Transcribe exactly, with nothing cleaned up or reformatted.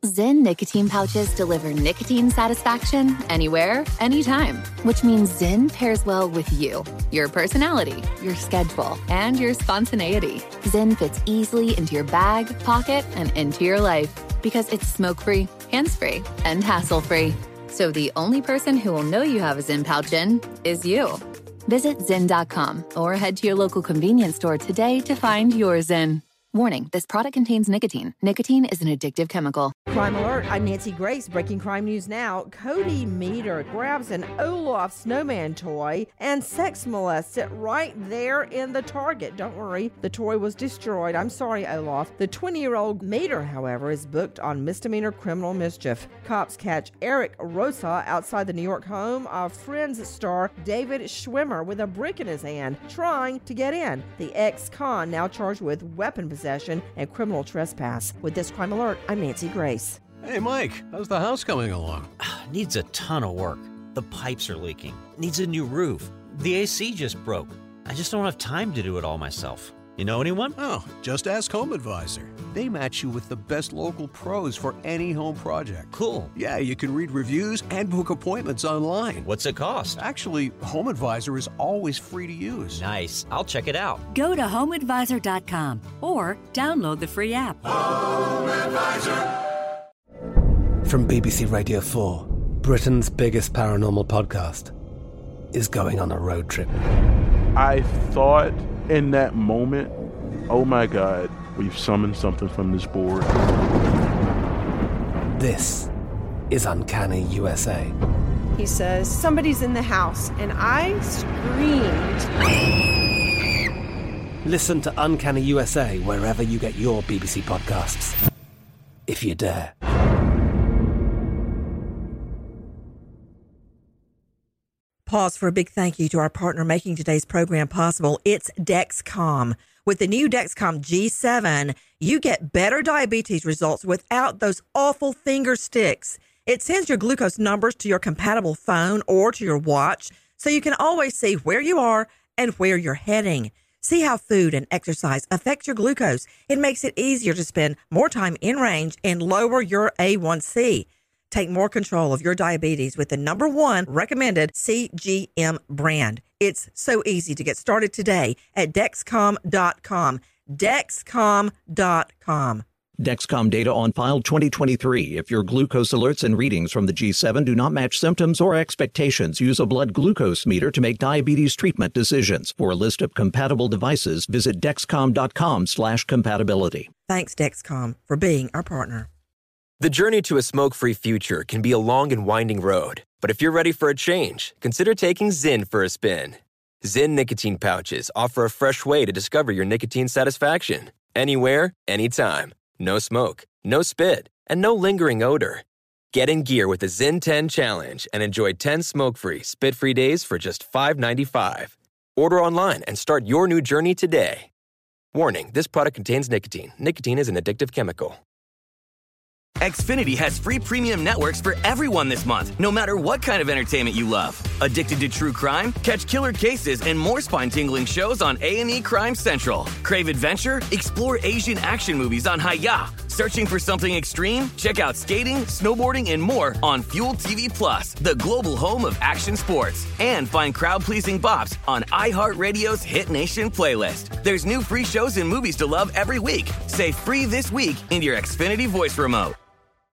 Zyn nicotine pouches deliver nicotine satisfaction anywhere, anytime, which means Zyn pairs well with you, your personality, your schedule, and your spontaneity. Zyn fits easily into your bag, pocket, and into your life because it's smoke-free, hands-free, and hassle-free. So the only person who will know you have a Zyn pouch in is you. Visit Zyn dot com or head to your local convenience store today to find your Zyn. Warning, this product contains nicotine. Nicotine is an addictive chemical. Crime Alert, I'm Nancy Grace. Breaking crime news now. Cody Meter grabs an Olaf snowman toy and sex molests it right there in the Target. Don't worry, the toy was destroyed. I'm sorry, Olaf. The twenty-year-old Meter, however, is booked on misdemeanor criminal mischief. Cops catch Eric Rosa outside the New York home of Friends star David Schwimmer with a brick in his hand, trying to get in. The ex-con now charged with weapon possession and criminal trespass. With this Crime Alert, I'm Nancy Grace. Hey, Mike, how's the house coming along? Needs a ton of work. The pipes are leaking. Needs a new roof. The A C just broke. I just don't have time to do it all myself. You know anyone? Oh, just ask Home Advisor. They match you with the best local pros for any home project. Cool. Yeah, you can read reviews and book appointments online. What's it cost? Actually, Home Advisor is always free to use. Nice. I'll check it out. Go to home advisor dot com or download the free app. Home Advisor. From B B C Radio four, Britain's biggest paranormal podcast is going on a road trip. I thought in that moment, oh my God, we've summoned something from this board. This is Uncanny U S A. He says, somebody's in the house, and I screamed. Listen to Uncanny U S A wherever you get your B B C podcasts, if you dare. Pause for a big thank you to our partner making today's program possible. It's Dexcom. With the new Dexcom G seven, you get better diabetes results without those awful finger sticks. It sends your glucose numbers to your compatible phone or to your watch, so you can always see where you are and where you're heading. See how food and exercise affect your glucose. It makes it easier to spend more time in range and lower your A one C. Take more control of your diabetes with the number one recommended C G M brand. It's so easy to get started today at Dexcom dot com. Dexcom dot com. Dexcom data on file twenty twenty-three. If your glucose alerts and readings from the G seven do not match symptoms or expectations, use a blood glucose meter to make diabetes treatment decisions. For a list of compatible devices, visit Dexcom dot com slash compatibility. Thanks, Dexcom, for being our partner. The journey to a smoke-free future can be a long and winding road. But if you're ready for a change, consider taking Zyn for a spin. Zyn nicotine pouches offer a fresh way to discover your nicotine satisfaction. Anywhere, anytime. No smoke, no spit, and no lingering odor. Get in gear with the Zyn ten Challenge and enjoy ten smoke-free, spit-free days for just five dollars and ninety-five cents. Order online and start your new journey today. Warning, this product contains nicotine. Nicotine is an addictive chemical. Xfinity has free premium networks for everyone this month, no matter what kind of entertainment you love. Addicted to true crime? Catch killer cases and more spine-tingling shows on A and E Crime Central. Crave adventure? Explore Asian action movies on Hi-Ya. Searching for something extreme? Check out skating, snowboarding, and more on Fuel T V Plus, the global home of action sports. And find crowd-pleasing bops on iHeartRadio's Hit Nation playlist. There's new free shows and movies to love every week. Say free this week in your Xfinity voice remote.